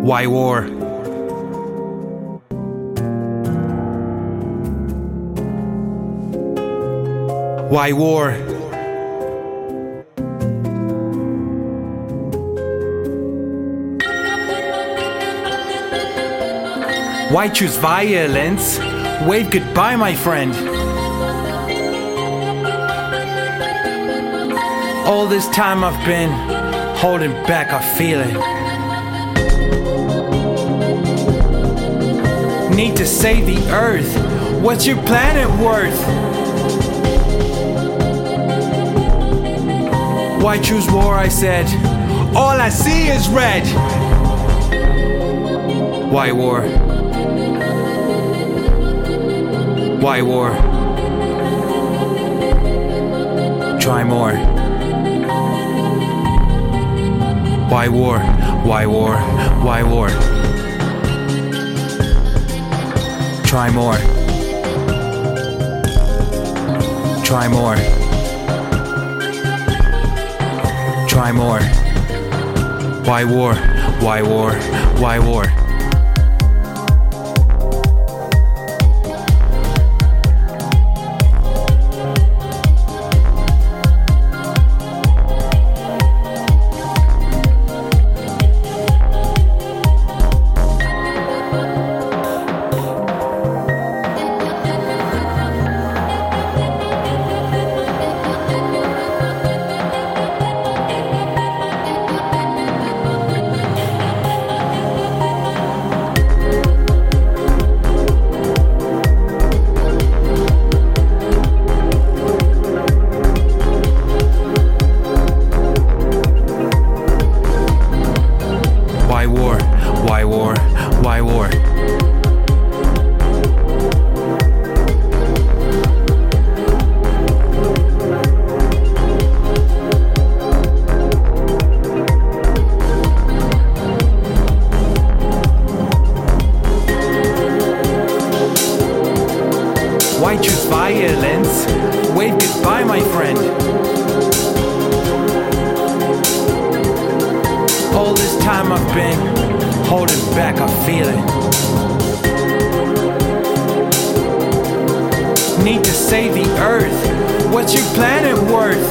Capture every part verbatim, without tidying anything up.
Why war? Why war? Why choose violence? Wave goodbye, my friend. All this time I've been holding back, I feel it. Need to save the earth. What's your planet worth? Why choose war, I said. All I see is red. Why war? Why war? Try more. Why war? Why war? Why war? Try more. Try more. Try more. Why war? Why war? Why war? Why war? Why war? Why choose violence? Wave goodbye, my friend. All this time I've been holding back, I feel it. Need to save the earth. What's your planet worth?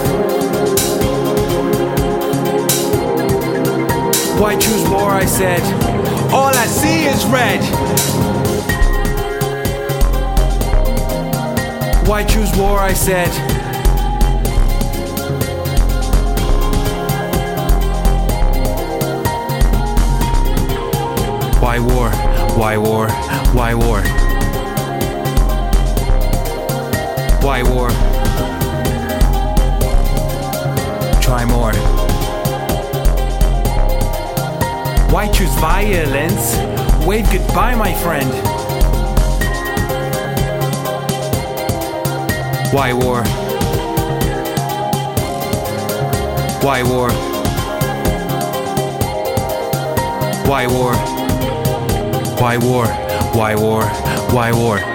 Why choose war, I said. All I see is red. Why choose war, I said. Why war? Why war? Why war? Why war? Try more. Why choose violence? Wave goodbye, my friend. Why war? Why war? Why war? Why war? Why war? Why war?